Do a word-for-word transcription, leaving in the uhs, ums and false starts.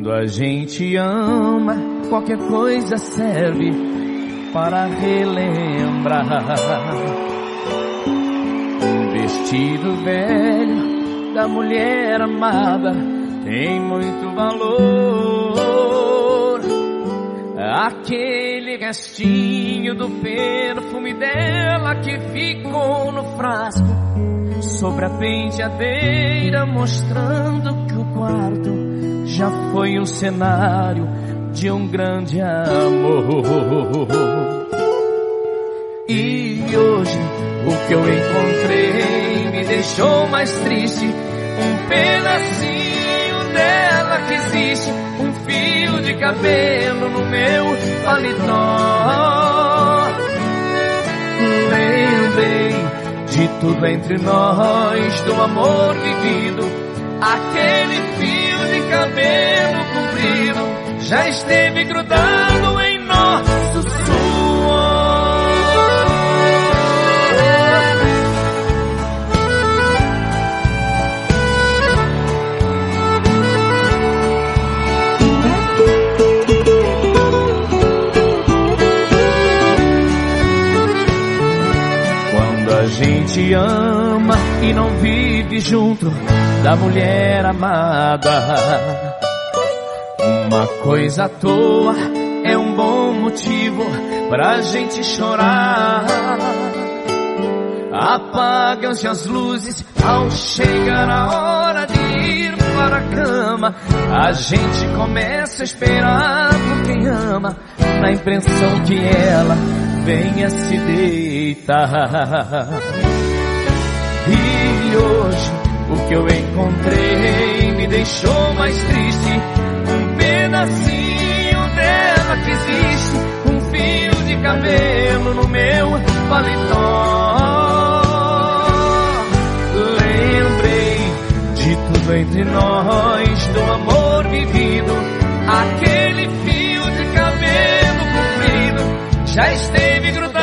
Quando a gente ama, qualquer coisa serve para relembrar. Um vestido velho da mulher amada tem muito valor. Aquele restinho do perfume dela que ficou no frasco sobre a penteadeira, mostrando que o quarto já foi um cenário de um grande amor. E hoje o que eu encontrei me deixou mais triste. Um pedacinho dela que existe, um fio de cabelo no meu paletó. Lembrei de tudo entre nós, do amor vivido. Aquele fio de cabelo comprido já esteve grudado em nosso suor. Quando a gente ama e não vive junto da mulher amada, uma coisa à toa é um bom motivo pra gente chorar. Apagam-se as luzes ao chegar a hora de ir para a cama. A gente começa a esperar por quem ama, na impressão que ela venha se deitar. E hoje o que eu encontrei me deixou mais triste. Um pedacinho dela que existe, um fio de cabelo no meu paletó. Lembrei de tudo entre nós, do amor vivido. Aquele fio de cabelo comprido já esteve grudado